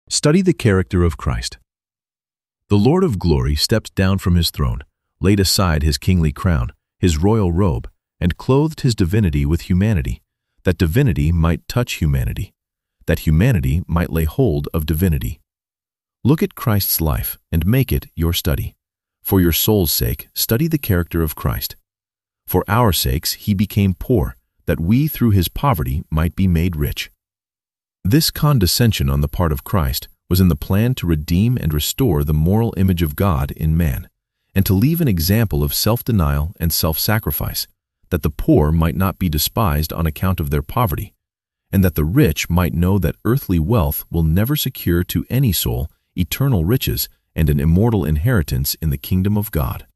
Study the character of Christ. The Lord of glory stepped down from his throne, laid aside his kingly crown, his royal robe, and clothed his divinity with humanity, that divinity might touch humanity, that humanity might lay hold of divinity. Look at Christ's life and make it your study. For your soul's sake, study the character of Christ. For our sakes he became poor, that we through his poverty might be made rich. This condescension on the part of Christ was in the plan to redeem and restore the moral image of God in man, and to leave an example of self-denial and self-sacrifice, that the poor might not be despised on account of their poverty, and that the rich might know that earthly wealth will never secure to any soul eternal riches and an immortal inheritance in the kingdom of God.